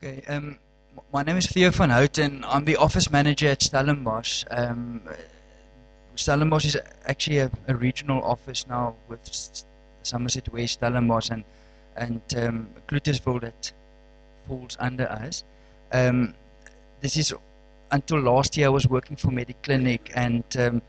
Okay, my name is Theo van Houten. I'm the office manager at Stellenbosch. Stellenbosch is actually a regional office now with Somerset West, Stellenbosch, and Cluttersville that falls under us. Um, this is until last year I was working for Mediclinic, and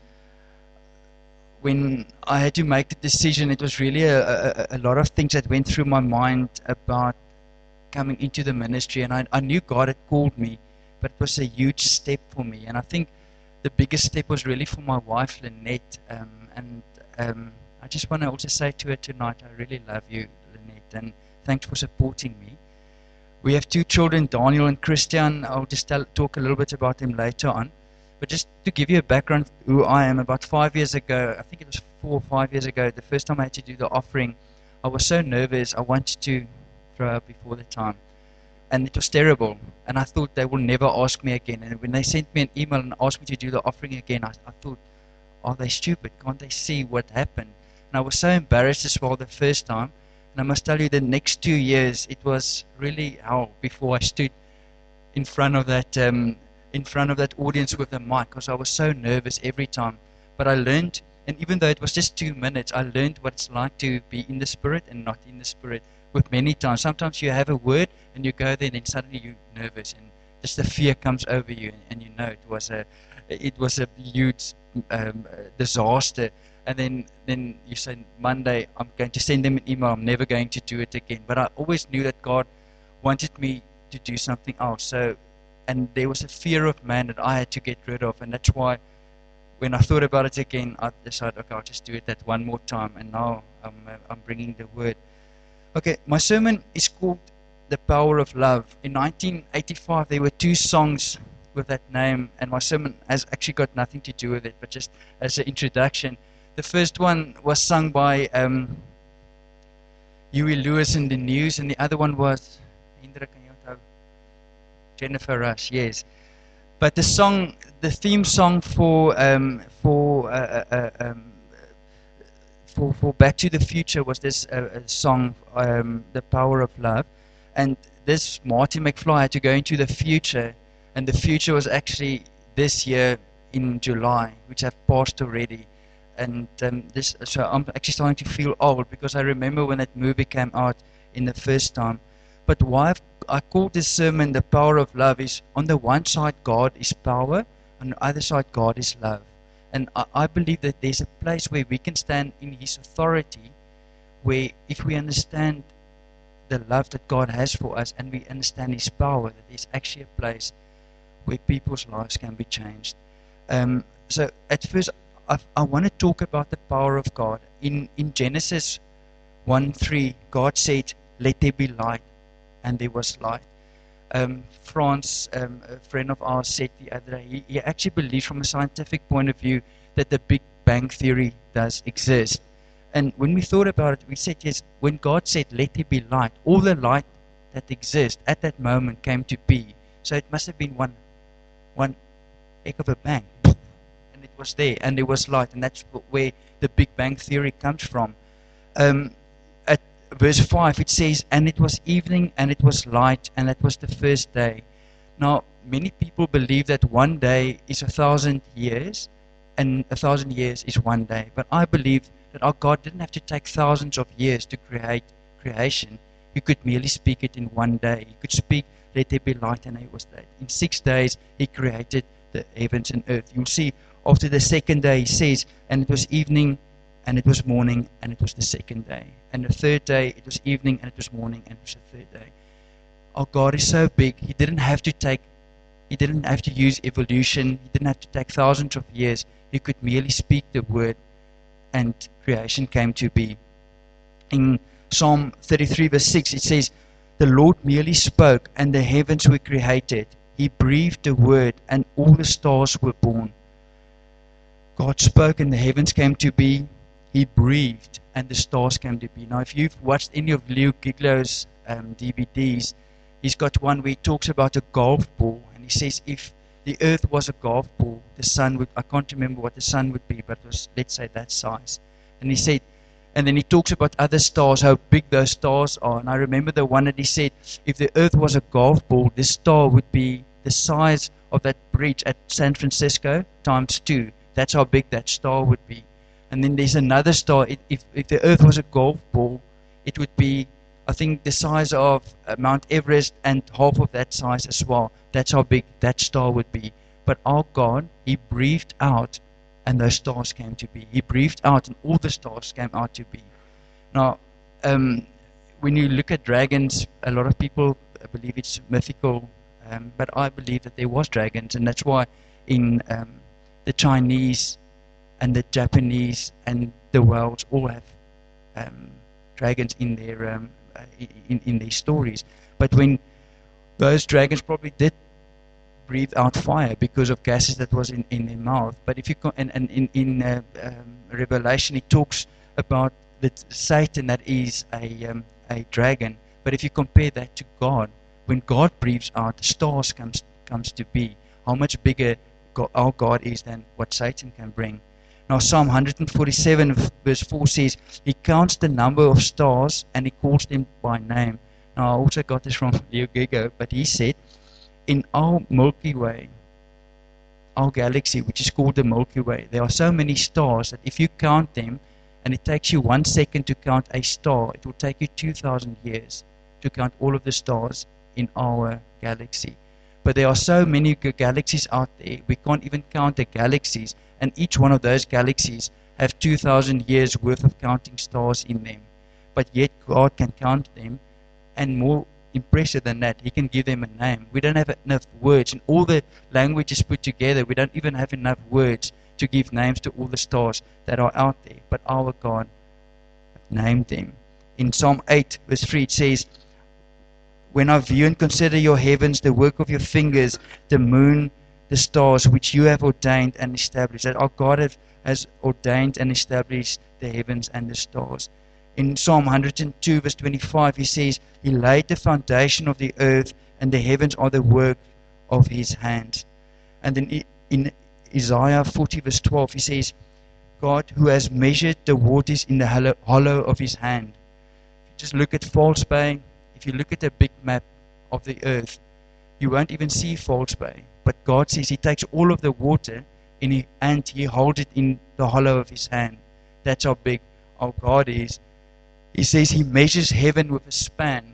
when I had to make the decision, it was really a lot of things that went through my mind about coming into the ministry, and I knew God had called me, but it was a huge step for me. And I think the biggest step was really for my wife, Lynette. And I just want to also say to her tonight, I really love you, Lynette, and thanks for supporting me. We have two children, Daniel and Christian. I'll just talk a little bit about them later on. But just to give you a background who I am, about 5 years ago, I think it was 4 or 5 years ago, the first time I had to do the offering, I was so nervous. I wanted to throw up before the time. And it was terrible. And I thought they will never ask me again. And when they sent me an email and asked me to do the offering again, I thought, are they stupid? Can't they see what happened? And I was so embarrassed as well the first time. And I must tell you, the next 2 years, it was really hell before I stood in front of that audience with the mic, because I was so nervous every time. But I learned, and even though it was just 2 minutes, I learned what it's like to be in the Spirit and not in the Spirit. With many times, sometimes you have a word and you go there, and then suddenly you're nervous, and just the fear comes over you, and you know it was a huge disaster. And then you say, Monday, I'm going to send them an email. I'm never going to do it again. But I always knew that God wanted me to do something else. So, and there was a fear of man that I had to get rid of, and that's why when I thought about it again, I decided, okay, I'll just do it that one more time. And now I'm bringing the word. Okay, my sermon is called The Power of Love. In 1985, there were 2 songs with that name, and my sermon has actually got nothing to do with it, but just as an introduction. The first one was sung by Huey Lewis in the News, and the other one was Jennifer Rush, yes. But the theme song for Back to the Future was this song, The Power of Love. And this Marty McFly had to go into the future, and the future was actually this year in July, which I've passed already. And so I'm actually starting to feel old, because I remember when that movie came out in the first time. But why I called this sermon The Power of Love is, on the one side God is power, on the other side God is love. And I believe that there's a place where we can stand in His authority, where if we understand the love that God has for us and we understand His power, that there's actually a place where people's lives can be changed. So at first, I want to talk about the power of God. In Genesis 1:3, God said, "Let there be light," and there was light. Franz, a friend of ours, said the other day, he actually believes from a scientific point of view that the Big Bang Theory does exist. And when we thought about it, we said, yes, when God said, "Let there be light," all the light that exists at that moment came to be. So it must have been one heck of a bang. And it was there, and there was light, and that's where the Big Bang Theory comes from. At verse 5, it says, "And it was evening, and it was light, and that was the first day." Now, many people believe that one day is 1,000 years, and 1,000 years is one day. But I believe that our God didn't have to take thousands of years to create creation. He could merely speak it in one day. He could speak, "Let there be light," and it was that. In 6 days, He created the heavens and earth. You'll see after the second day, He says, "And it was evening, and it was morning, and it was the second day. And the third day, it was evening, and it was morning, and it was the third day." Our God is so big, He didn't have to use evolution. He didn't have to take thousands of years. He could merely speak the word, and creation came to be. In Psalm 33 verse 6, it says, "The Lord merely spoke, and the heavens were created. He breathed the word, and all the stars were born." God spoke, and the heavens came to be. He breathed, and the stars came to be. Now, if you've watched any of Leo Giglio's DVDs, he's got one where he talks about a golf ball, and he says if the earth was a golf ball, the sun would, I can't remember what the sun would be, but it was, let's say, that size. And he said, And then he talks about other stars, how big those stars are. And I remember the one that he said, if the earth was a golf ball, this star would be the size of that bridge at San Francisco times 2. That's how big that star would be. And then there's another star. If the earth was a golf ball, it would be, I think, the size of Mount Everest and half of that size as well. That's how big that star would be. But our God, He breathed out, and those stars came to be. He breathed out, and all the stars came out to be. Now, when you look at dragons, a lot of people believe it's mythical, but I believe that there was dragons, and that's why in the Chinese and the Japanese and the Welsh all have dragons in their in their stories. But when those dragons probably did breathe out fire because of gases that was in their mouth. But if you and in Revelation, it talks about that Satan that is a dragon. But if you compare that to God, when God breathes out, the stars comes to be. How much bigger our God is than what Satan can bring. Now Psalm 147 verse 4 says, He counts the number of stars and He calls them by name. Now I also got this from Leo Gego, but he said, in our Milky Way, our galaxy, which is called the Milky Way, there are so many stars that if you count them, and it takes you 1 second to count a star, it will take you 2,000 years to count all of the stars in our galaxy. But there are so many galaxies out there, we can't even count the galaxies, and each one of those galaxies have 2,000 years worth of counting stars in them. But yet God can count them, and more impressive than that, He can give them a name. We don't have enough words. In all the languages put together, we don't even have enough words to give names to all the stars that are out there. But our God named them. In Psalm 8 verse 3 it says, when I view and consider your heavens, the work of your fingers, the moon, the stars, which you have ordained and established. That our God has ordained and established the heavens and the stars. In Psalm 102 verse 25 he says, He laid the foundation of the earth, and the heavens are the work of His hands. And then in Isaiah 40 verse 12 he says, God who has measured the waters in the hollow of His hand. If you just look at False Bay, if you look at a big map of the earth, you won't even see False Bay. But God says He takes all of the water and He holds it in the hollow of His hand. That's how big our God is. He says He measures heaven with a span.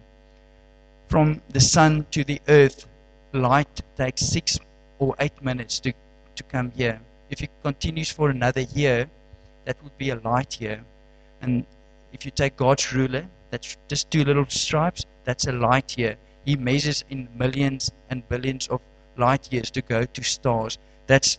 From the sun to the earth, light takes 6 or 8 minutes to come here. If it continues for another year, that would be a light year. And if you take God's ruler, that's just 2 little stripes, that's a light year. He measures in millions and billions of light years to go to stars. That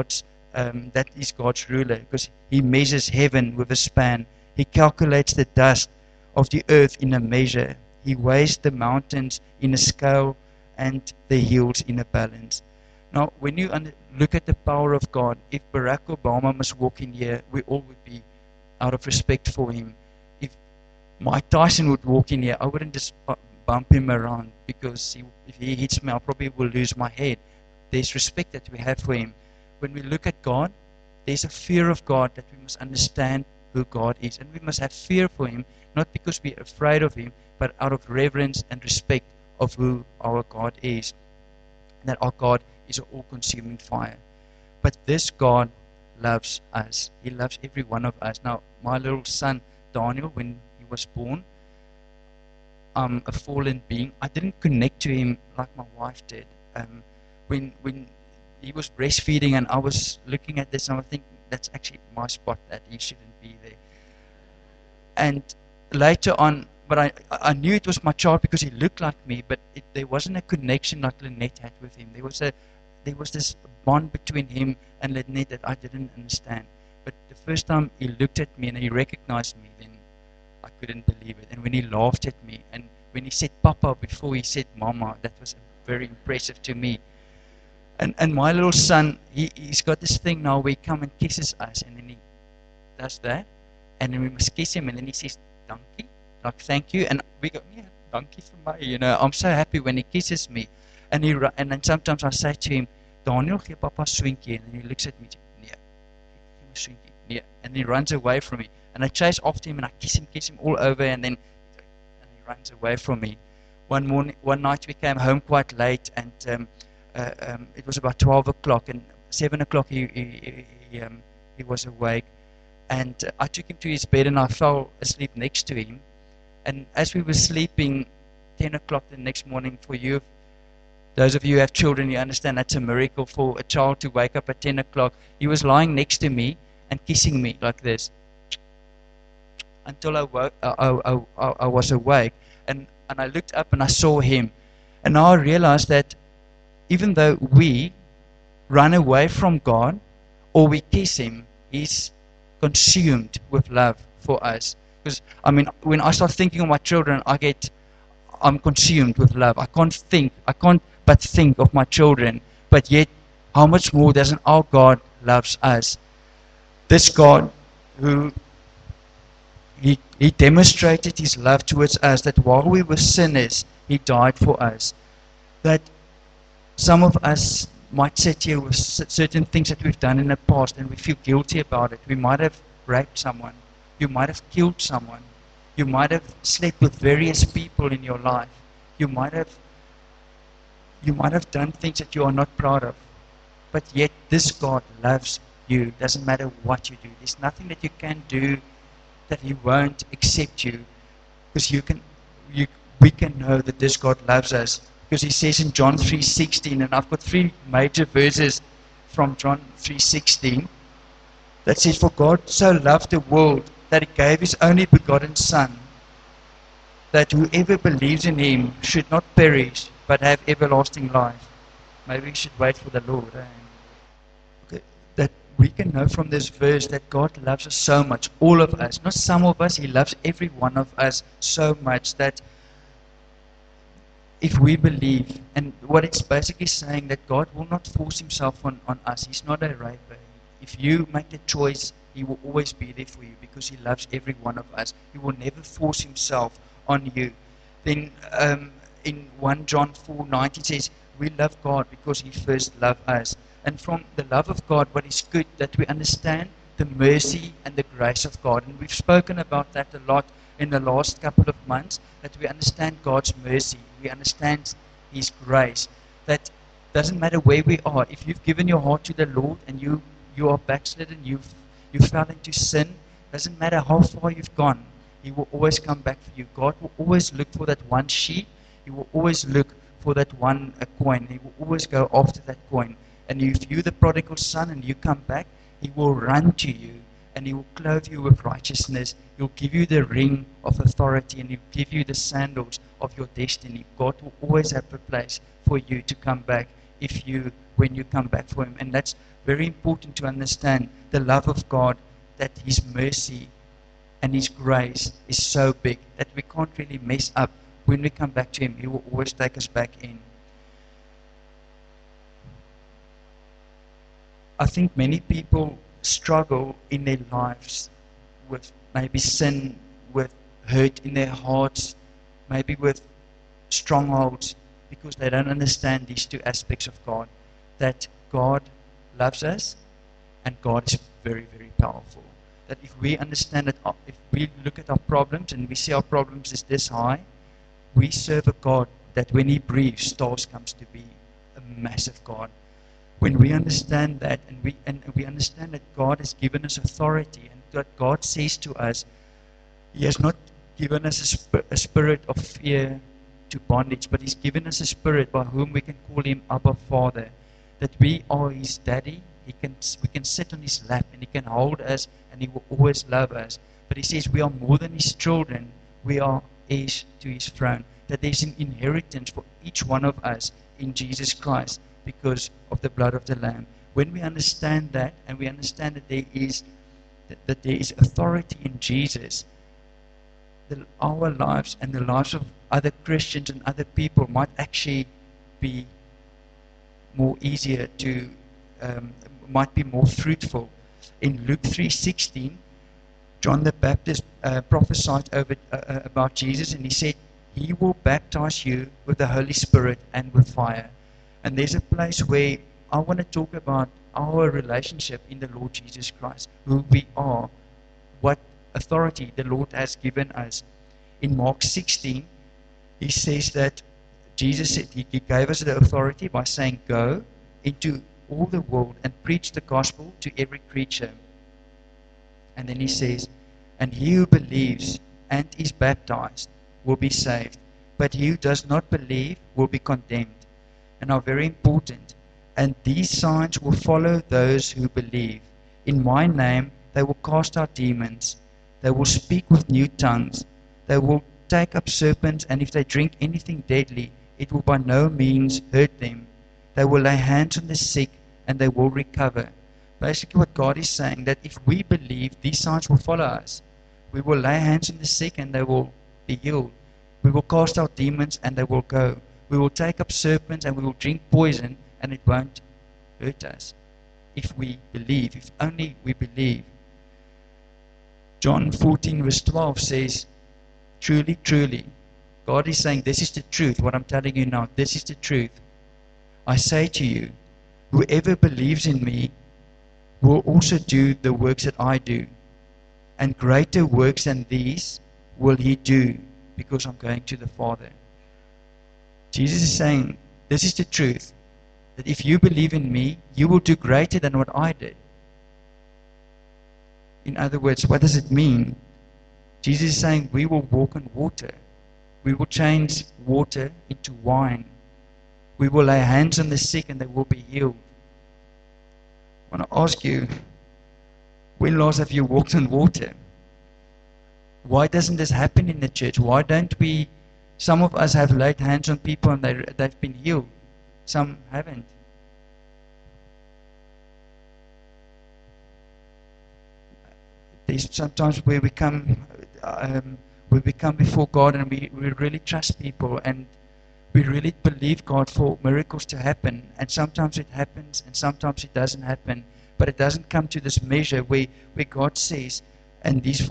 is God's ruler, because He measures heaven with a span. He calculates the dust of the earth in a measure. He weighs the mountains in a scale and the hills in a balance. Now, when you look at the power of God, if Barack Obama must walk in here, we all would be out of respect for him. If Mike Tyson would walk in here, I wouldn't just bump him around, because if he hits me, I probably will lose my head. There's respect that we have for him. When we look at God, there's a fear of God that we must understand who God is. And we must have fear for Him, not because we're afraid of Him, but out of reverence and respect of who our God is. That our God is an all-consuming fire. But this God loves us. He loves every one of us. Now, my little son, Daniel, when he was born, a fallen being, I didn't connect to him like my wife did. When he was breastfeeding and I was looking at this, and I think that's actually my spot, that he shouldn't be there. And later on, but I knew it was my child because he looked like me, but there wasn't a connection like Lynette had with him. There was this bond between him and Lynette that I didn't understand. But the first time he looked at me and he recognized me, then I couldn't believe it. And when he laughed at me, and when he said Papa before he said Mama, that was very impressive to me. And my little son, he's got this thing now where he comes and kisses us, and then he does that, and then we must kiss him, and then he says, Dankie, like thank you, and we go, yeah, Dankie for me, I'm so happy when he kisses me, and then sometimes I say to him, Daniel, gee Papa swinkie, and then he looks at me, nee, gee my swinkie, nee, and he runs away from me. And I chase after him and I kiss him all over, and then he runs away from me. One night we came home quite late, and it was about 12 o'clock, and 7 o'clock he was awake, and I took him to his bed and I fell asleep next to him. And as we were sleeping, 10 o'clock the next morning, for you, those of you who have children, you understand that's a miracle for a child to wake up at 10 o'clock. He was lying next to me and kissing me like this until I was awake. And I looked up and I saw him. And now I realized that even though we run away from God or we kiss him, he's consumed with love for us. Because, I mean, when I start thinking of my children, I'm consumed with love. I can't but think of my children. But yet, how much more doesn't our God loves us? This God who He demonstrated His love towards us, that while we were sinners, He died for us. That some of us might sit here with certain things that we've done in the past and we feel guilty about it. We might have raped someone. You might have killed someone. You might have slept with various people in your life. You might have done things that you are not proud of. But yet this God loves you. Doesn't matter what you do. There's nothing that you can do that He won't accept you. Because we can know that this God loves us. Because He says in John 3:16, and I've got 3 major verses from John 3:16 that says, "For God so loved the world that He gave His only begotten Son, that whoever believes in Him should not perish, but have everlasting life." Maybe we should wait for the Lord. Okay. That we can know from this verse that God loves us so much, all of us, not some of us. He loves every one of us so much that if we believe, and what it's basically saying, that God will not force Himself on us. He's not a raper. If you make the choice, He will always be there for you because He loves every one of us. He will never force Himself on you. Then in 1 John 4:9 it says, we love God because He first loved us. And from the love of God, what is good, that we understand the mercy and the grace of God. And we've spoken about that a lot in the last couple of months, that we understand God's mercy, we understand His grace. That doesn't matter where we are. If you've given your heart to the Lord and you are backslidden, you fell into sin, doesn't matter how far you've gone, He will always come back for you. God will always look for that one sheep. He will always look for that one coin. He will always go after that coin. And if you're the prodigal son and you come back, He will run to you and He will clothe you with righteousness. He'll give you the ring of authority and He'll give you the sandals of your destiny. God will always have a place for you to come back when you come back for Him. And that's very important to understand, the love of God, that His mercy and His grace is so big that we can't really mess up. When we come back to Him, He will always take us back in. I think many people struggle in their lives with maybe sin, with hurt in their hearts, maybe with strongholds, because they don't understand these 2 aspects of God. That God loves us and God is very, very powerful. That if we understand that, if we look at our problems and we see our problems is this high, we serve a God that when He breathes, stars comes to be, a massive God. When we understand that, and we understand that God has given us authority, and that God says to us, He has not given us a spirit of fear to bondage, but He's given us a spirit by whom we can call Him Abba Father. That we are His daddy. We can sit on His lap and He can hold us and He will always love us. But He says we are more than His children. We are heirs to His throne. That there's an inheritance for each one of us in Jesus Christ because of the blood of the Lamb. When we understand that, and we understand that there is authority in Jesus, our lives and the lives of other Christians and other people might actually be more easier to, might be more fruitful. In Luke 3:16, John the Baptist prophesied about Jesus, and he said, He will baptize you with the Holy Spirit and with fire. And there's a place where I want to talk about our relationship in the Lord Jesus Christ, who we are, what authority the Lord has given us. In Mark 16, he says that Jesus said he gave us the authority by saying, "Go into all the world and preach the gospel to every creature." And then he says, "And he who believes and is baptized will be saved, but he who does not believe will be condemned." And are very important. "And these signs will follow those who believe. In my name they will cast out demons. They will speak with new tongues. They will take up serpents, and if they drink anything deadly, it will by no means hurt them. They will lay hands on the sick, and they will recover." Basically what God is saying, that if we believe, these signs will follow us. We will lay hands on the sick, and they will be healed. We will cast out demons, and they will go. We will take up serpents, and we will drink poison, and it won't hurt us. If we believe, if only we believe. John 14 verse 12 says, "Truly, truly," God is saying, this is the truth, what I'm telling you now, this is the truth. "I say to you, whoever believes in me will also do the works that I do, and greater works than these will he do, because I'm going to the Father." Jesus is saying, this is the truth, that if you believe in me, you will do greater than what I did. In other words, what does it mean? Jesus is saying we will walk on water. We will change water into wine. We will lay hands on the sick and they will be healed. I want to ask you, when last have you walked on water? Why doesn't this happen in the church? Why don't we, some of us have laid hands on people and they've been healed. Some haven't. There's sometimes where we come before God and we really trust people and we really believe God for miracles to happen. And sometimes it happens and sometimes it doesn't happen. But it doesn't come to this measure where God says, and these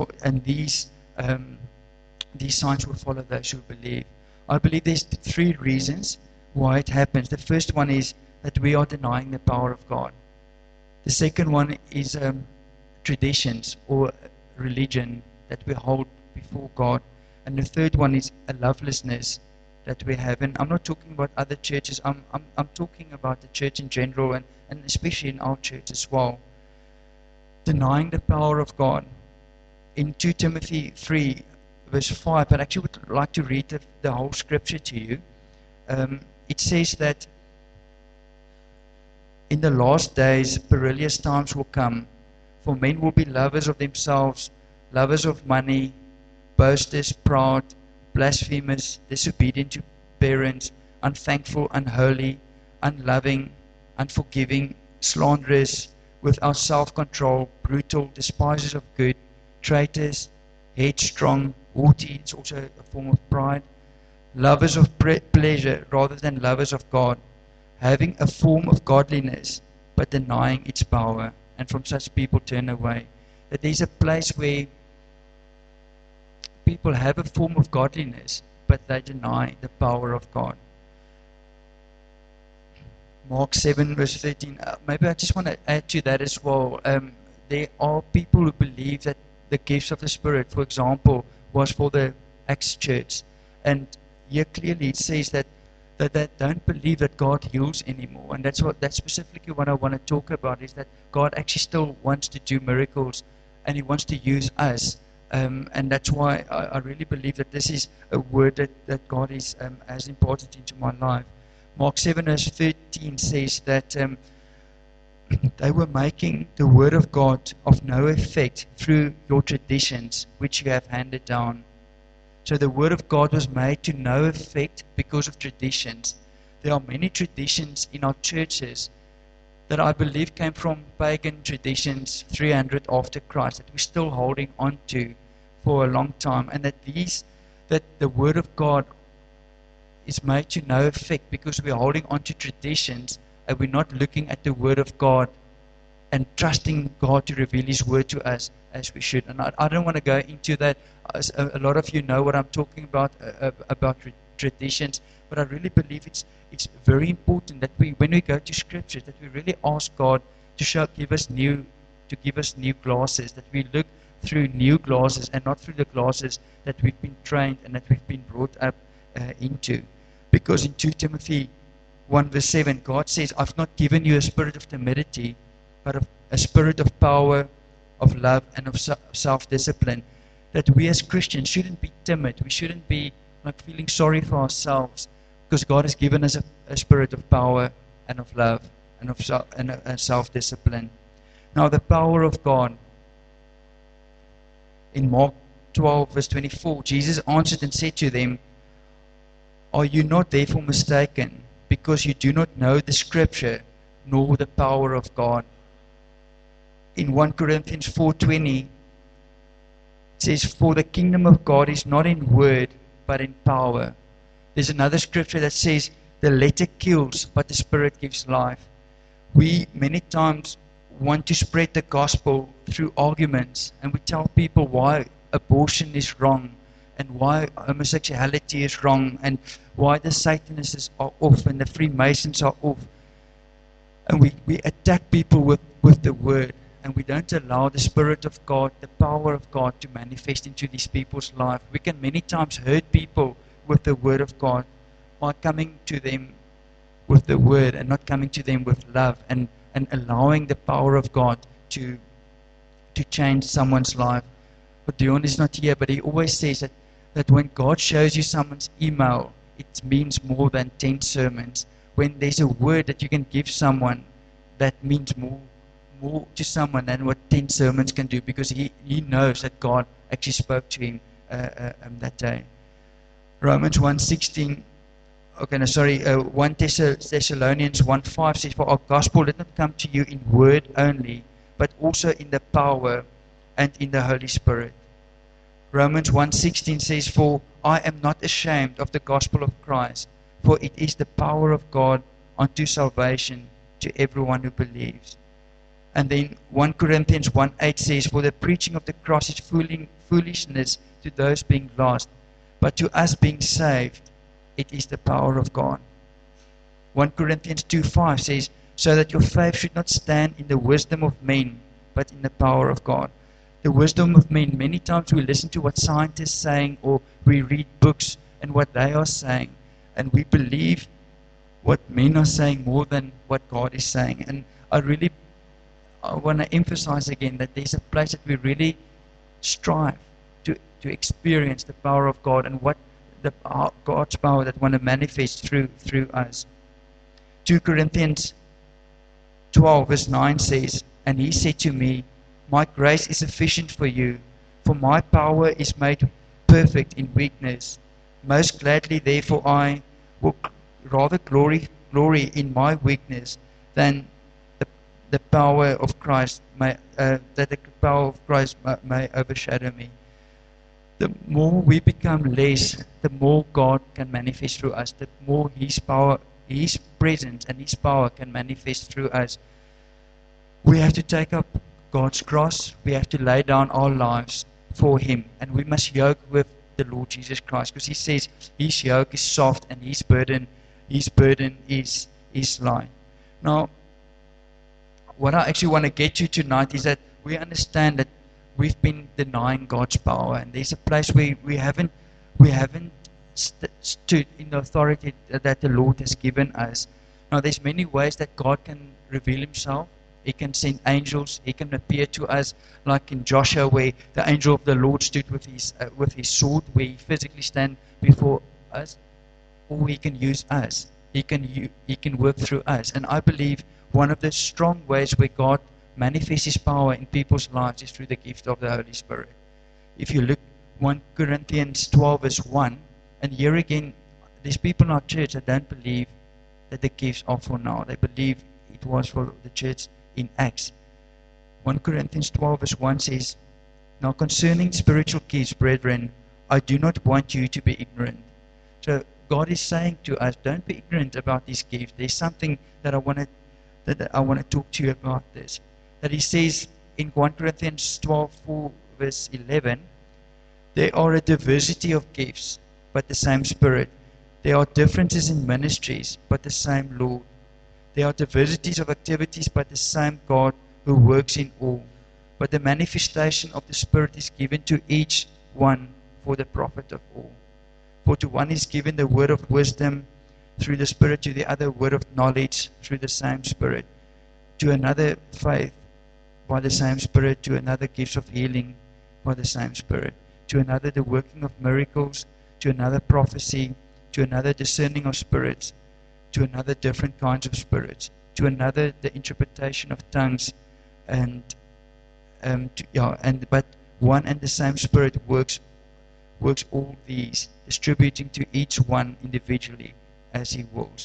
signs will follow those who believe. I believe there's 3 reasons why it happens. The first one is that we are denying the power of God. The second one is traditions or religion that we hold before God. And the third one is a lovelessness that we have. And I'm not talking about other churches. I'm talking about the church in general and especially in our church as well. Denying the power of God. In 2 Timothy 3 verse 5, but I actually would like to read the whole scripture to you. It says that in the last days perilous times will come, for men will be lovers of themselves, lovers of money, boasters, proud, blasphemous, disobedient to parents, unthankful, unholy, unloving, unforgiving, slanderous, without self-control, brutal, despisers of good, traitors, headstrong, haughty, it's also a form of pride, lovers of pleasure rather than lovers of God, having a form of godliness but denying its power, and from such people turn away. That there's a place where people have a form of godliness but they deny the power of God. Mark 7 verse 13, maybe I just want to add to that as well. There are people who believe that the gifts of the Spirit, for example, was for the Acts church. And here clearly it says that don't believe that God heals anymore. And that's specifically what I want to talk about, is that God actually still wants to do miracles and He wants to use us. And that's why I really believe that this is a word that God has imparted into my life. Mark 7 verse 13 says that they were making the word of God of no effect through your traditions which you have handed down. So the word of God was made to no effect because of traditions. There are many traditions in our churches that I believe came from pagan traditions 300 after Christ that we're still holding on to for a long time, and that the word of God is made to no effect because we're holding on to traditions and we're not looking at the word of God and trusting God to reveal His word to us as we should. And I don't want to go into that. A lot of you know what I'm talking about traditions, but I really believe it's very important that when we go to Scripture, that we really ask God to give us new glasses, that we look through new glasses and not through the glasses that we've been trained and that we've been brought up into. Because in 2 Timothy 1 verse 7, God says, I've not given you a spirit of timidity, but a spirit of power, of love, and of self-discipline. That we as Christians shouldn't be timid. We shouldn't be like feeling sorry for ourselves, because God has given us a spirit of power and of love and of self-discipline. Now the power of God. In Mark 12 verse 24, Jesus answered and said to them, are you not therefore mistaken, because you do not know the Scripture, nor the power of God? In 1 Corinthians 4:20, it says, for the kingdom of God is not in word, but in power. There's another scripture that says, the letter kills, but the Spirit gives life. We many times want to spread the gospel through arguments, and we tell people why abortion is wrong, and why homosexuality is wrong, and why the Satanists are off and the Freemasons are off. And we attack people with the word, and we don't allow the Spirit of God, the power of God, to manifest into these people's life. We can many times hurt people with the word of God by coming to them with the word and not coming to them with love, and allowing the power of God to change someone's life. But Dion is not here, but he always says that when God shows you someone's email, it means more than 10 sermons. When there's a word that you can give someone, that means more to someone than what 10 sermons can do, because he knows that God actually spoke to him that day. Romans 1:16. 1 Thessalonians 1:5 says, for our gospel did not come to you in word only, but also in the power and in the Holy Spirit. Romans 1:16 says, for I am not ashamed of the gospel of Christ, for it is the power of God unto salvation to everyone who believes. And then 1 Corinthians 1:8 says, for the preaching of the cross is foolishness to those being lost, but to us being saved, it is the power of God. 1 Corinthians 2:5 says, so that your faith should not stand in the wisdom of men, but in the power of God. The wisdom of men, many times we listen to what scientists are saying, or we read books and what they are saying, and we believe what men are saying more than what God is saying. And I want to emphasize again that there's a place that we really strive to experience the power of God, and what God's power that want to manifest through us. 2 Corinthians 12 verse 9 says, and he said to me, my grace is sufficient for you, for my power is made perfect in weakness. Most gladly therefore I will rather glory in my weakness, than the power of Christ may overshadow me. The more we become less, the more God can manifest through us. The more His power, His presence and His power can manifest through us. We have to take up God's cross. We have to lay down our lives for Him. And we must yoke with the Lord Jesus Christ. Because He says His yoke is soft and His burden is light. Now, what I actually want to get to tonight is that we understand that we've been denying God's power, and there's a place where we haven't stood in the authority that the Lord has given us. Now, there's many ways that God can reveal Himself. He can send angels. He can appear to us, like in Joshua, where the angel of the Lord stood with his sword, where He physically stand before us, or He can use us. He can work through us, and I believe one of the strong ways where God manifests His power in people's lives is through the gift of the Holy Spirit. If you look 1 Corinthians 12 verse 1, and here again, there's people in our church that don't believe that the gifts are for now. They believe it was for the church in Acts. 1 Corinthians 12 verse 1 says, now concerning spiritual gifts, brethren, I do not want you to be ignorant. So God is saying to us, don't be ignorant about these gifts. There's something that I want to talk to you about this. That He says in 1 Corinthians 12:4 verse 11, there are a diversity of gifts, but the same Spirit. There are differences in ministries, but the same Lord. There are diversities of activities, but the same God who works in all. but the manifestation of the Spirit is given to each one for the profit of all. For to one is given the word of wisdom through the Spirit, to the other word of knowledge through the same Spirit, to another faith by the same Spirit, to another gifts of healing by the same Spirit, to another the working of miracles, to another prophecy, to another discerning of spirits, to another different kinds of spirits, to another the interpretation of tongues, but one and the same Spirit works all these, distributing to each one individually as He wills.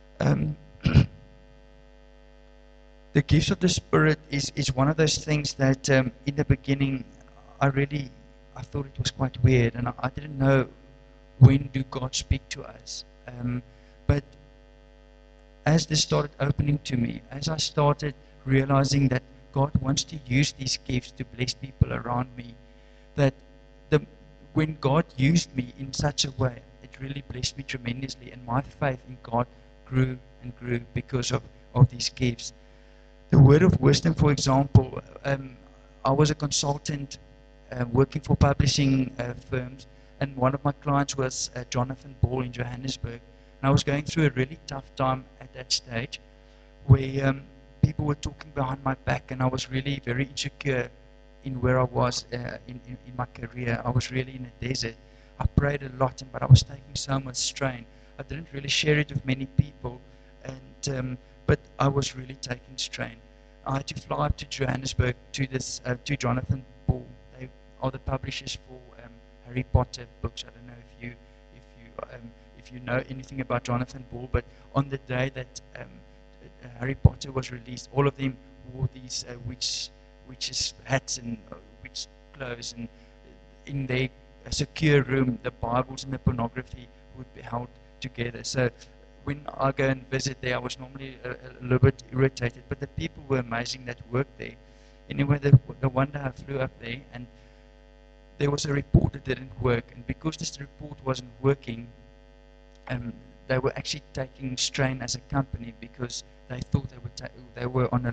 The gifts of the Spirit is one of those things that in the beginning I thought it was quite weird, and I didn't know when do God speak to us. But as this started opening to me, as I started realizing that God wants to use these gifts to bless people around me, that when God used me in such a way, it really blessed me tremendously, and my faith in God grew and grew because of these gifts. The word of wisdom, for example, I was a consultant working for publishing firms, and one of my clients was Jonathan Ball in Johannesburg. And I was going through a really tough time at that stage where people were talking behind my back, and I was really very insecure in where I was in my career. I was really in a desert. I prayed a lot, but I was taking so much strain. I didn't really share it with many people, but I was really taking strain. I had to fly up to Johannesburg to Jonathan Ball. They are the publishers for Harry Potter books. I don't know if you know anything about Jonathan Ball, but on the day that Harry Potter was released, all of them wore these witches hats and witch clothes, and in their secure room, the Bibles and the pornography would be held together. So when I go and visit there, I was normally a little bit irritated, but the people were amazing that worked there. Anyway, the one day I flew up there, and there was a report that didn't work, and because this report wasn't working, they were actually taking strain as a company because they thought they were on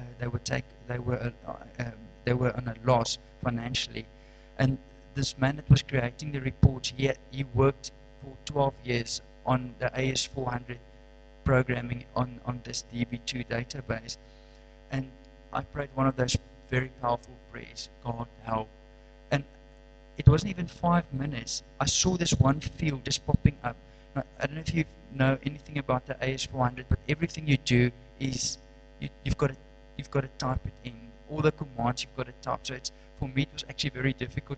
a loss financially. And this man that was creating the report, he worked for 12 years on the AS400 programming on this DB2 database. And I prayed one of those very powerful prayers, God help. And it wasn't even 5 minutes. I saw this one field just popping up. Now, I don't know if you know anything about the AS400, but everything you do is you've got to type it in. All the commands you've got to type. So for me it was actually very difficult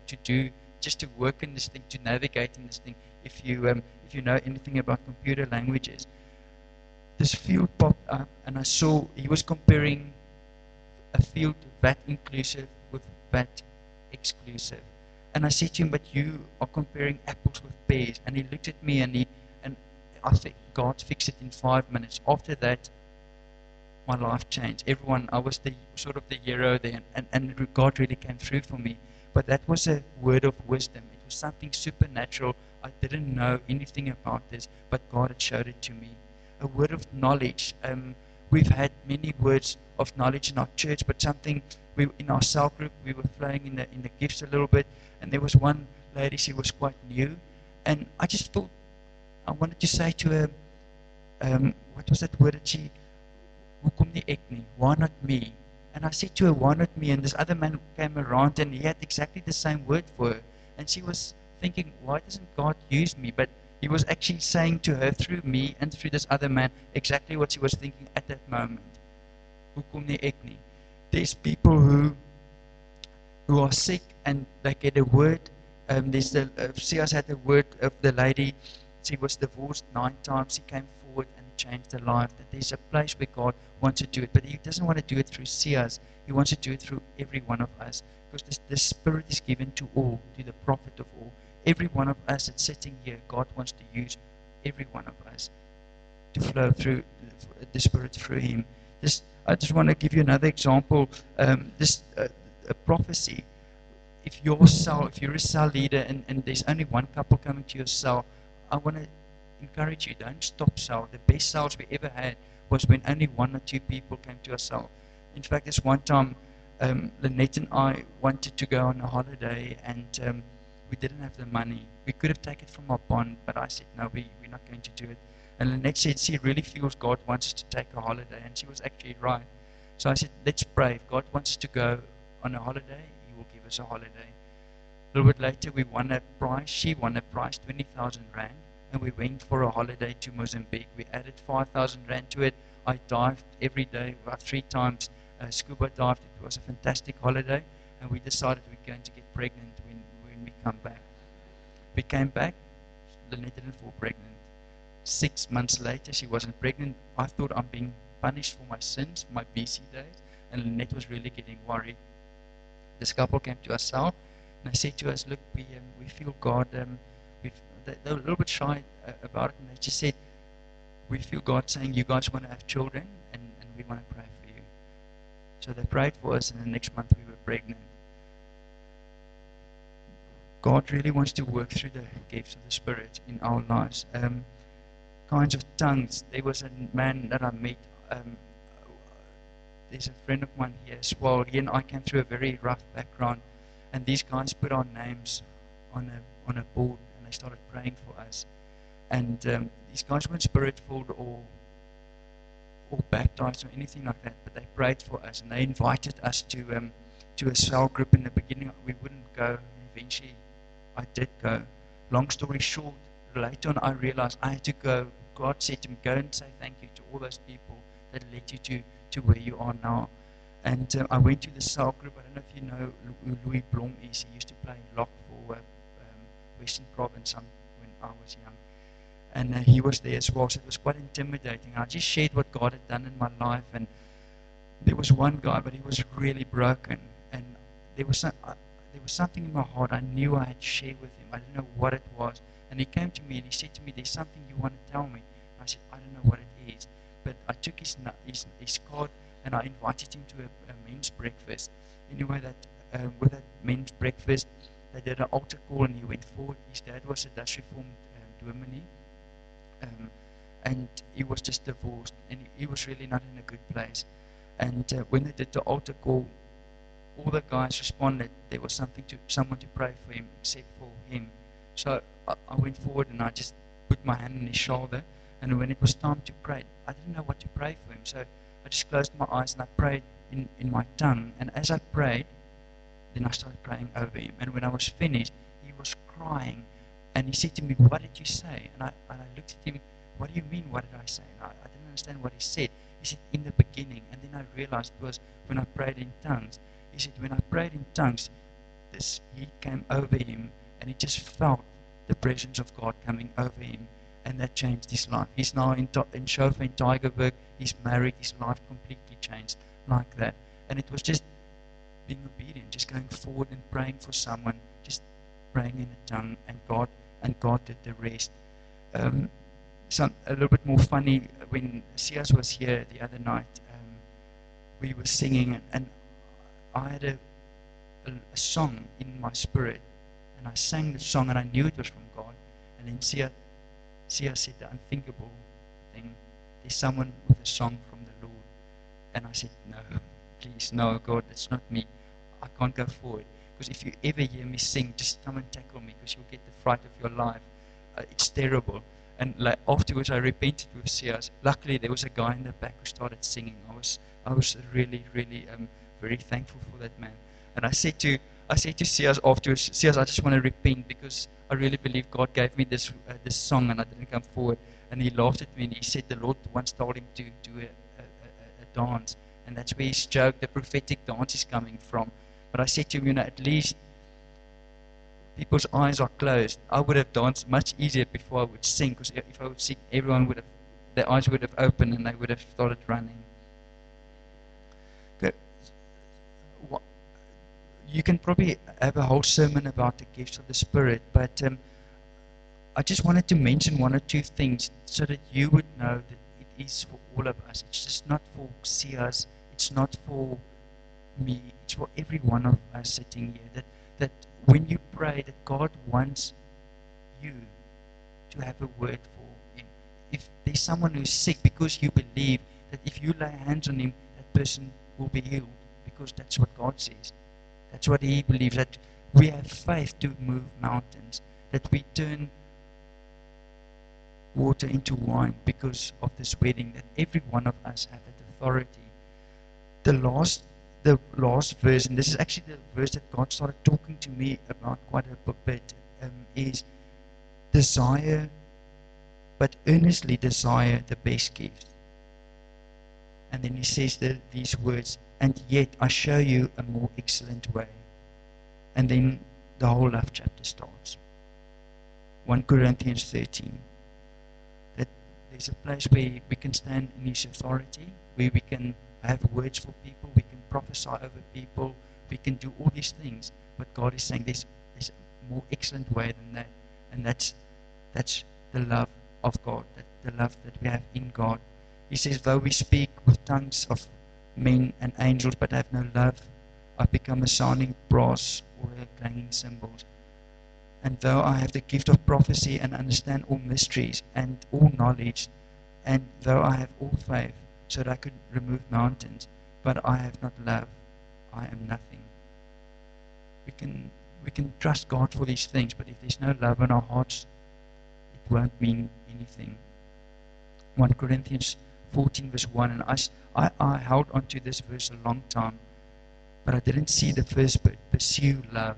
to work in this thing, to navigate in this thing. If you know anything about computer languages, this field popped up, and I saw he was comparing a field VAT inclusive with VAT exclusive. And I said to him, but you are comparing apples with pears. And he looked at me, and I think God fixed it in 5 minutes. After that, my life changed. I was the hero there, and God really came through for me. But that was a word of wisdom. It was something supernatural. I didn't know anything about this, but God had showed it to me. A word of knowledge. We've had many words of knowledge in our church, but in our cell group, we were flowing in the gifts a little bit, and there was one lady, she was quite new, and I just thought, I wanted to say to her, what was that word that she, hoekom nie ek nie? Why not me? And I said to her, why not me? And this other man came around, and he had exactly the same word for her, and she was thinking, why doesn't God use me? But he was actually saying to her through me and through this other man exactly what she was thinking at that moment. Hoekom nie ek nie? There's people who are sick and they get a word. Sias had a word of the lady. She was divorced 9 times. She came forward and changed her life. That there's a place where God wants to do it, but He doesn't want to do it through Sias. He wants to do it through every one of us, because the Spirit is given to all, to the profit of all. Every one of us that's sitting here, God wants to use every one of us to flow through the Spirit through Him. I just want to give you another example. A prophecy. If you're a cell leader and there's only one couple coming to your cell, I want to encourage you, don't stop cell. The best cells we ever had was when only 1 or 2 people came to a cell. In fact, this one time Lynette and I wanted to go on a holiday, and we didn't have the money. We could have taken it from our bond, but I said, no, we're not going to do it. And Lynette said, she really feels God wants us to take a holiday, and she was actually right. So I said, let's pray. If God wants us to go on a holiday, He will give us a holiday. A little bit later, we won a prize. She won a prize, 20,000 rand, and we went for a holiday to Mozambique. We added 5,000 rand to it. I dived every day, about 3 times, scuba dived. It was a fantastic holiday, and we decided we're going to get pregnant when we come back. We came back, Lynette didn't fall pregnant. 6 months later, she wasn't pregnant. I thought I'm being punished for my sins, my BC days, and Lynette was really getting worried. This couple came to our cell, and they said to us, look, we feel God, they were a little bit shy about it, and they just said, we feel God saying, you guys want to have children, and we want to pray for you. So they prayed for us, and the next month we were pregnant. God really wants to work through the gifts of the Spirit in our lives. Kinds of tongues. There was a man that I met. There's a friend of mine here as well. He and I came through a very rough background, and these guys put our names on a board, and they started praying for us. And these guys weren't spirit-filled or baptized or anything like that, but they prayed for us, and they invited us to a cell group. In the beginning, we wouldn't go. Eventually, I did go. Long story short, later on I realized I had to go. God said to me, go and say thank you to all those people that led you to where you are now. And I went to the cell group. I don't know if you know who Louis Blom is. He used to play lock for Western Province when I was young. And he was there as well, so it was quite intimidating. I just shared what God had done in my life, and there was one guy, but he was really broken. And there was something in my heart I knew I had shared with him. I didn't know what it was. And he came to me and he said to me, there's something you want to tell me. And I said, I don't know what it is. But I took his card and I invited him to a men's breakfast. Anyway, with that men's breakfast, they did an altar call and he went forward. His dad was a Dutch Reformed dominee. And he was just divorced. And he was really not in a good place. And when they did the altar call, all the guys responded. There was someone to pray for him except for him. So I went forward and I just put my hand on his shoulder, and when it was time to pray, I didn't know what to pray for him. So I just closed my eyes and I prayed in my tongue. And as I prayed, then I started praying over him. And when I was finished, he was crying, and he said to me, what did you say? And I looked at him, what do you mean, what did I say? And I didn't understand what he said. He said, in the beginning. And then I realized it was when I prayed in tongues. He said, when I prayed in tongues, this heat came over him, and he just felt the presence of God coming over him, and that changed his life. He's now in Chauffeur in Tygerberg. He's married. His life completely changed like that. And it was just being obedient, just going forward and praying for someone, just praying in a tongue, and God did the rest. A little bit more funny, when Sias was here the other night, we were singing, and I had a song in my spirit, and I sang the song, and I knew it was from God. And then Sia said the unthinkable thing, there's someone with a song from the Lord. And I said, no, please, no, God, that's not me. I can't go forward. Because if you ever hear me sing, just come and tackle me, because you'll get the fright of your life. It's terrible. And like afterwards, I repented with Sias. Luckily, there was a guy in the back who started singing. I was really, really very thankful for that man. And I said to Sias afterwards, Sias, I just want to repent, because I really believe God gave me this song and I didn't come forward. And he laughed at me and he said the Lord once told him to do a dance. And that's where his joke, the prophetic dance, is coming from. But I said to him, at least people's eyes are closed. I would have danced much easier before I would sing, because if I would sing, their eyes would have opened and they would have started running. Okay. You can probably have a whole sermon about the gifts of the Spirit, but I just wanted to mention one or two things so that you would know that it is for all of us. It's just not for Sias, it's not for me, it's for every one of us sitting here. That when you pray, that God wants you to have a word for him. If there's someone who's sick, because you believe that if you lay hands on him, that person will be healed, because that's what God says. That's what He believes, that we have faith to move mountains, that we turn water into wine because of this wedding, that every one of us have that authority. The last verse, and this is actually the verse that God started talking to me about quite a bit, is desire, but earnestly desire the best gift. And then He says these words, and yet I show you a more excellent way. And then the whole love chapter starts. 1 Corinthians 13. That there's a place where we can stand in His authority, where we can have words for people, we can prophesy over people, we can do all these things. But God is saying there's a more excellent way than that. And that's the love of God, the love that we have in God. He says, though we speak with tongues of men and angels, but have no love, I become a sounding brass or a clanging cymbals. And though I have the gift of prophecy and understand all mysteries and all knowledge, and though I have all faith, so that I could remove mountains, but I have not love, I am nothing. We can trust God for these things, but if there's no love in our hearts, it won't mean anything. 1 Corinthians 14 verse 1, and I held on to this verse a long time, but I didn't see the first bit, pursue love.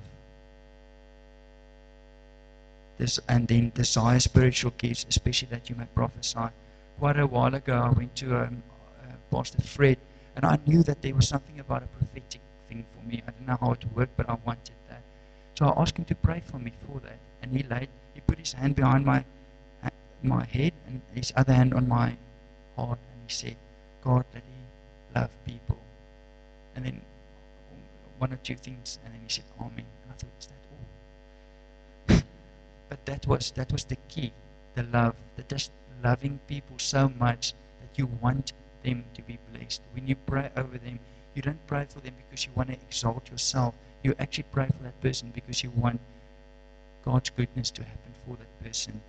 And then desire spiritual gifts, especially that you may prophesy. Quite a while ago, I went to Pastor Fred, and I knew that there was something about a prophetic thing for me. I didn't know how it worked, but I wanted that. So I asked him to pray for me for that, and he put his hand behind my head and his other hand on my heart, and he said, God, let He love people. And then one or two things, and then he said, Amen. And I thought, is that all? But that was the key, the love, that just loving people so much that you want them to be blessed. When you pray over them, you don't pray for them because you want to exalt yourself. You actually pray for that person because you want God's goodness to happen for that person.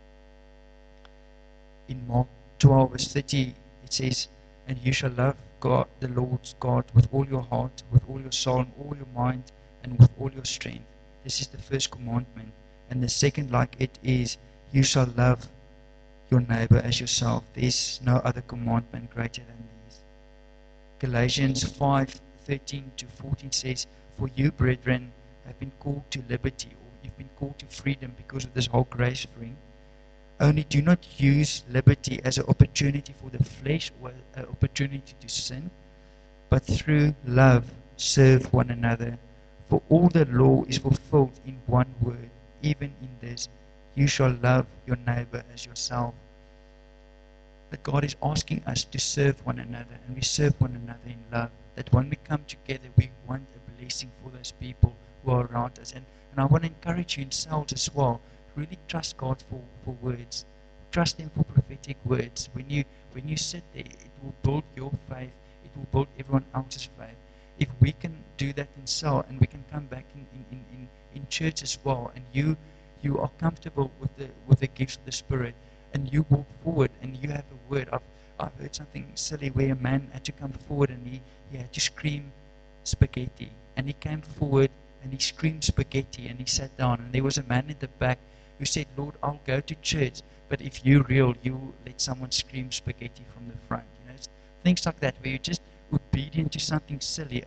In Mark 12 verse 30, it says, and you shall love God, the Lord God, with all your heart, with all your soul, and all your mind, and with all your strength. This is the first commandment. And the second like it is, you shall love your neighbor as yourself. There is no other commandment greater than these. Galatians 5:13-14 says, for you, brethren, have been called to liberty, or you've been called to freedom because of this whole grace thing. Only do not use liberty as an opportunity for the flesh or an opportunity to sin, but through love serve one another. For all the law is fulfilled in one word, even in this, you shall love your neighbor as yourself. But God is asking us to serve one another, and we serve one another in love. That when we come together, we want a blessing for those people who are around us. And I want to encourage you in cells as well. Really trust God for words. Trust Him for prophetic words. When you sit there, it will build your faith. It will build everyone else's faith. If we can do that in cell, and we can come back in church as well, and you are comfortable with the gifts of the Spirit, and you walk forward and you have a word. I've heard something silly where a man had to come forward and he had to scream spaghetti, and he came forward and he screamed spaghetti, and he sat down, and there was a man in the back who said, Lord, I'll go to church, but if you're real, you let someone scream spaghetti from the front. It's things like that where you're just obedient to something silly.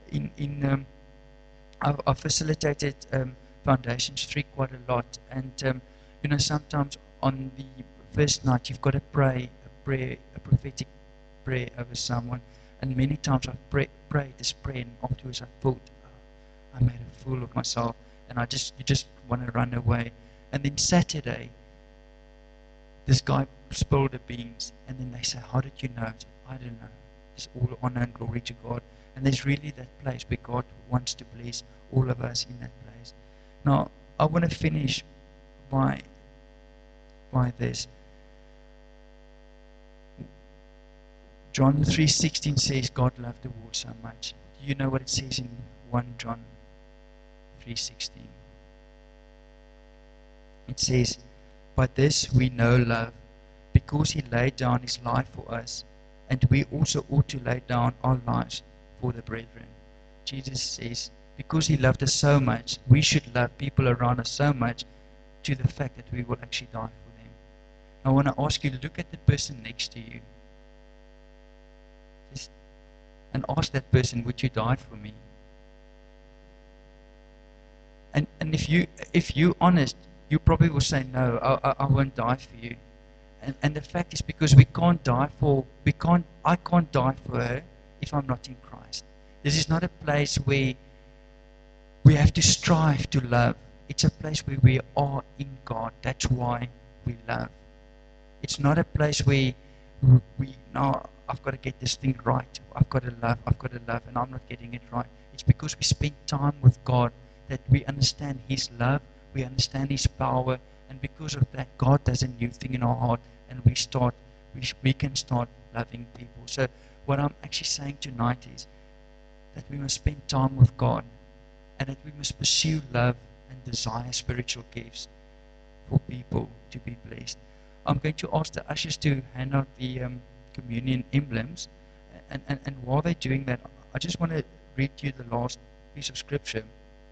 I've facilitated Foundations 3 quite a lot, and sometimes on the first night you've got to pray a prophetic prayer over someone, and many times I've prayed this prayer, and afterwards I thought, I made a fool of myself, and you just want to run away. And then Saturday, this guy spilled the beans, and then they say, how did you know? I don't know. It's all honor and glory to God. And there's really that place where God wants to bless all of us in that place. Now, I want to finish by this. John 3:16 says God loved the world so much. Do you know what it says in 1 John 3:16? It says, by this we know love, because He laid down His life for us, and we also ought to lay down our lives for the brethren. Jesus says, because he loved us so much, we should love people around us so much to the fact that we will actually die for them. I want to ask you, look at the person next to you. And ask that person, would you die for me? And if you honest, you probably will say, no, I won't die for you. And the fact is because I can't die for her if I'm not in Christ. This is not a place where we have to strive to love. It's a place where we are in God. That's why we love. It's not a place where no, I've got to get this thing right. I've got to love, and I'm not getting it right. It's because we spend time with God that we understand His love, we understand His power, and because of that, God does a new thing in our heart, and we can start loving people. So what I'm actually saying tonight is that we must spend time with God, and that we must pursue love and desire spiritual gifts for people to be blessed. I'm going to ask the ushers to hand out the communion emblems, and while they're doing that, I just want to read to you the last piece of scripture.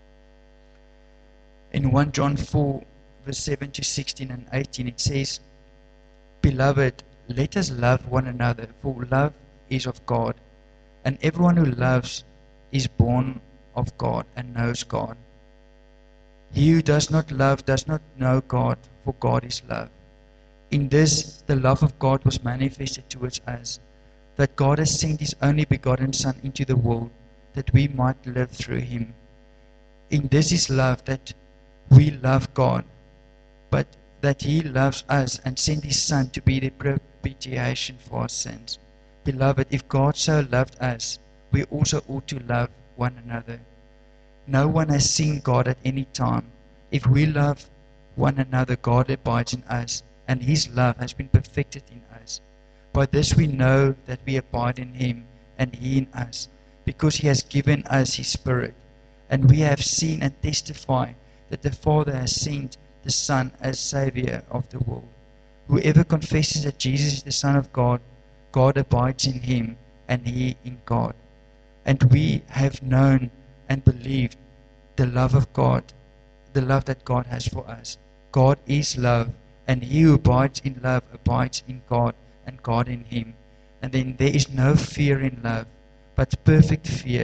In 1 John 4, verse 7 to 16 and 18, it says, Beloved, let us love one another, for love is of God, and everyone who loves is born of God and knows God. He who does not love does not know God, for God is love. In this, the love of God was manifested towards us, that God has sent His only begotten Son into the world, that we might live through Him. In this is love, that we love God, but that He loves us and sent His Son to be the propitiation for our sins. Beloved, if God so loved us, we also ought to love one another. No one has seen God at any time. If we love one another, God abides in us, and His love has been perfected in us. By this we know that we abide in Him, and He in us, because He has given us His Spirit. And we have seen and testify that the Father has sent the Son as Savior of the world. Whoever confesses that Jesus is the Son of God, God abides in Him, and He in God. And we have known and believed the love of God, the love that God has for us. God is love, and he who abides in love abides in God, and God in him. And then there is no fear in love, but perfect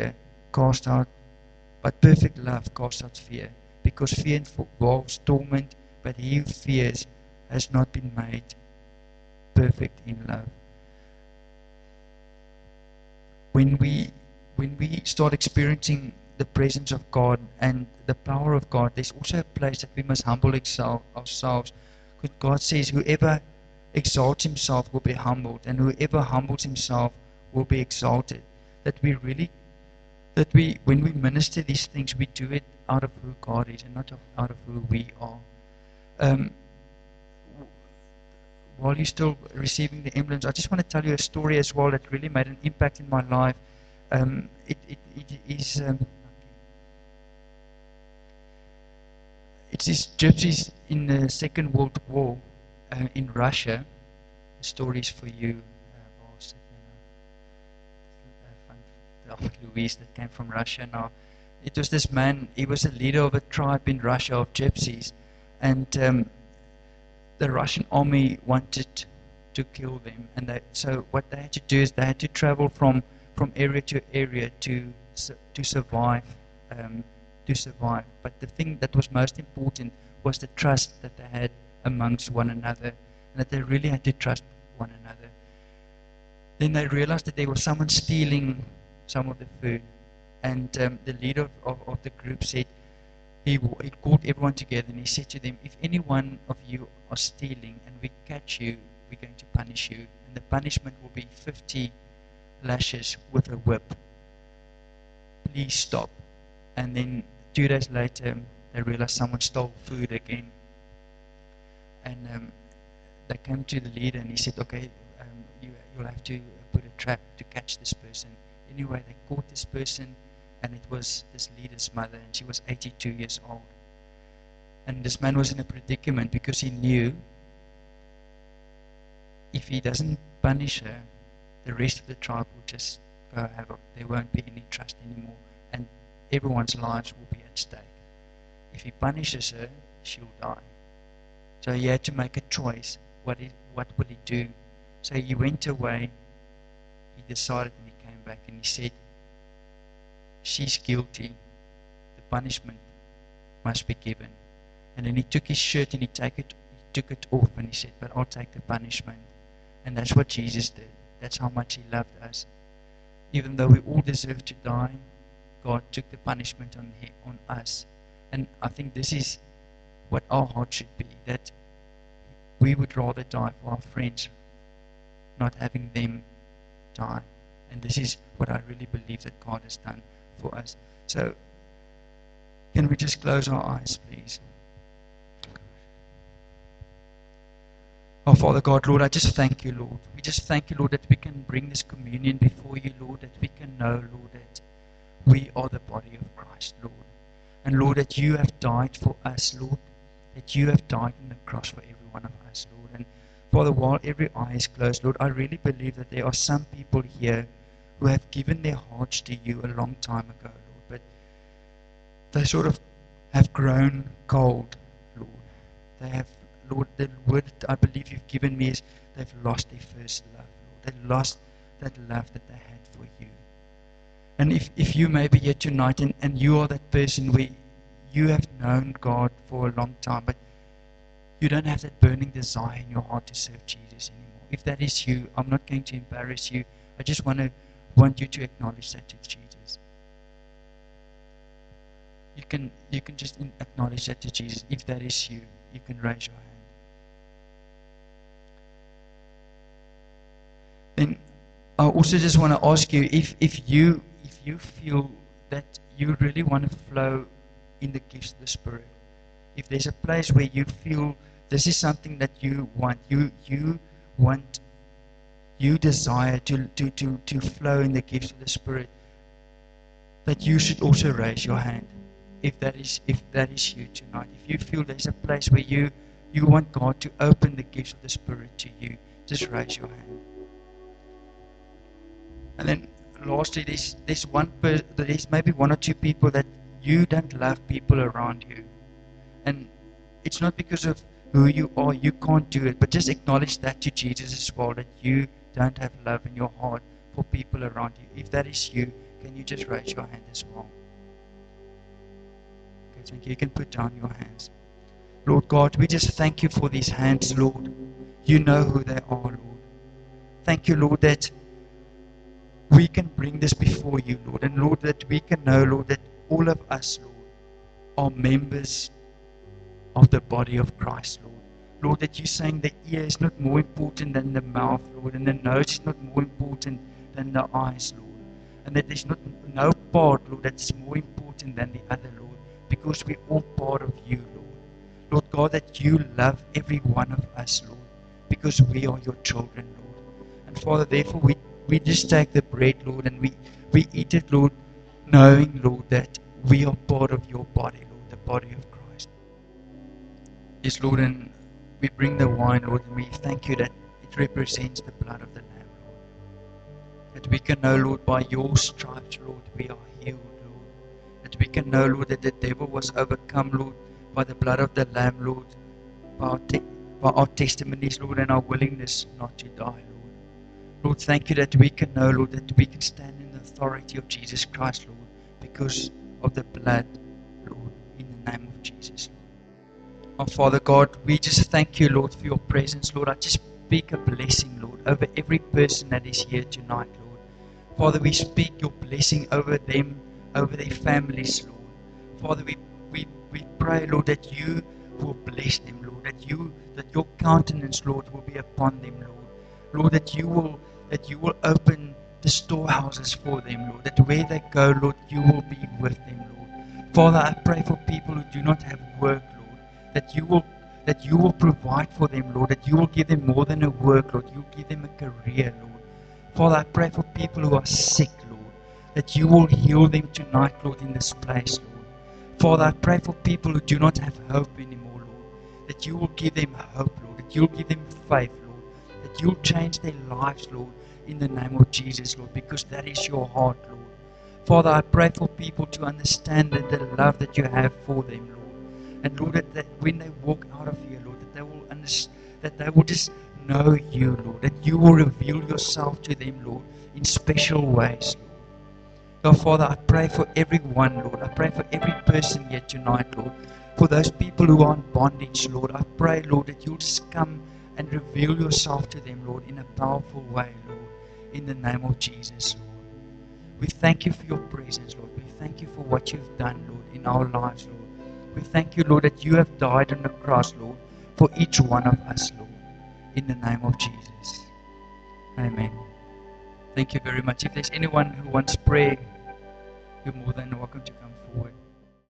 love casts out fear, because fear involves torment, but he who fears has not been made perfect in love. When we start experiencing the presence of God and the power of God, there's also a place that we must humble ourselves. Because God says, whoever exalts himself will be humbled, and whoever humbles himself will be exalted. When we minister these things, we do it out of who God is and not out of who we are. While you're still receiving the emblems, I just want to tell you a story as well that really made an impact in my life. It's these gypsies in the Second World War in Russia. The story is for you, Louise, that came from Russia. Now, it was this man. He was a leader of a tribe in Russia of gypsies, and the Russian army wanted to kill them. And so what they had to do is they had to travel from area to area to survive. But the thing that was most important was the trust that they had amongst one another, and that they really had to trust one another. Then they realized that there was someone stealing some of the food, and the leader of the group said, he called everyone together and he said to them, if any one of you are stealing and we catch you, we're going to punish you, and the punishment will be 50 lashes with a whip. Please stop. And then 2 days later, they realized someone stole food again. And they came to the leader and he said, okay, you'll have to put a trap to catch this person. Anyway, they caught this person, and it was this leader's mother, and she was 82 years old. And this man was in a predicament because he knew if he doesn't punish her, the rest of the tribe will just go havoc. There won't be any trust anymore, and everyone's lives will be at stake. If he punishes her, she'll die. So he had to make a choice. What will he do? So he went away. He decided, and he came back and he said, she's guilty. The punishment must be given. And then he took his shirt and he took it off and he said, but I'll take the punishment. And that's what Jesus did. That's how much he loved us. Even though we all deserve to die, God took the punishment on us. And I think this is what our heart should be, that we would rather die for our friends, not having them die. And this is what I really believe that God has done for us. So, can we just close our eyes, please? Oh, Father God, Lord, I just thank you, Lord. We just thank you, Lord, that we can bring this communion before you, Lord, that we can know, Lord, that we are the body of Christ, Lord. And Lord, that you have died for us, Lord, that you have died on the cross for every one of us, Lord. And Father, while every eye is closed, Lord, I really believe that there are some people here who have given their hearts to you a long time ago, Lord, but they sort of have grown cold, Lord. They have, Lord, the word I believe you've given me is they've lost their first love, Lord. They lost that love that they had for you. And if you may be here tonight and you are that person where you have known God for a long time, but you don't have that burning desire in your heart to serve Jesus anymore. If that is you, I'm not going to embarrass you. I just want you to acknowledge that to Jesus. You can just acknowledge that to Jesus. If that is you, you can raise your hand. Then I also just want to ask you if you feel that you really want to flow in the gifts of the Spirit. If there's a place where you feel this is something that you want, you desire to flow in the gifts of the Spirit, that you should also raise your hand. If that is you tonight, if you feel there's a place where you want God to open the gifts of the Spirit to you, just raise your hand. And then lastly, there's maybe one or two people that you don't love people around you. And it's not because of who you are, you can't do it, but just acknowledge that to Jesus as well, that you don't have love in your heart for people around you. If that is you, can you just raise your hand as well? Okay, thank you. You can put down your hands. Lord God, we just thank you for these hands, Lord. You know who they are, Lord. Thank you, Lord, that we can bring this before you, Lord. And Lord, that we can know, Lord, that all of us, Lord, are members of the body of Christ, Lord. Lord, that you're saying the ear is not more important than the mouth, Lord, and the nose is not more important than the eyes, Lord. And that there's no part, Lord, that's more important than the other, Lord, because we're all part of you, Lord. Lord God, that you love every one of us, Lord, because we are your children, Lord. And Father, therefore, we just take the bread, Lord, and we eat it, Lord, knowing, Lord, that we are part of your body, Lord, the body of Christ. Yes, Lord, and we bring the wine, Lord, and we thank you that it represents the blood of the Lamb, Lord. That we can know, Lord, by your stripes, Lord, we are healed, Lord. That we can know, Lord, that the devil was overcome, Lord, by the blood of the Lamb, Lord, by our testimonies, Lord, and our willingness not to die, Lord. Lord, thank you that we can know, Lord, that we can stand in the authority of Jesus Christ, Lord, because of the blood, Lord, in the name of Jesus, Lord. Our Father God, we just thank you, Lord, for your presence, Lord. I just speak a blessing, Lord, over every person that is here tonight, Lord. Father, we speak your blessing over them, over their families, Lord. Father, we pray, Lord, that you will bless them, Lord, that your countenance, Lord, will be upon them, Lord. Lord, that you will open the storehouses for them, Lord, that where they go, Lord, you will be with them, Lord. Father, I pray for people who do not have work, Lord, that you will provide for them, Lord, that you will give them more than a work, Lord, you will give them a career, Lord. Father, I pray for people who are sick, Lord, that you will heal them tonight, Lord, in this place, Lord. Father, I pray for people who do not have hope anymore, Lord, that you will give them hope, Lord, that you will give them faith, Lord, that you'll change their lives, Lord, in the name of Jesus, Lord, because that is your heart, Lord. Father, I pray for people to understand that the love that you have for them, Lord. And Lord, that when they walk out of here, Lord, that they will understand, that they will just know you, Lord, that you will reveal yourself to them, Lord, in special ways, Lord. So, Father, I pray for everyone, Lord. I pray for every person here tonight, Lord. For those people who are in bondage, Lord, I pray, Lord, that you'll just come and reveal yourself to them, Lord, in a powerful way, Lord, in the name of Jesus, Lord. We thank you for your presence, Lord. We thank you for what you've done, Lord, in our lives, Lord. We thank you, Lord, that you have died on the cross, Lord, for each one of us, Lord, in the name of Jesus. Amen. Thank you very much. If there's anyone who wants prayer, you're more than welcome to come forward.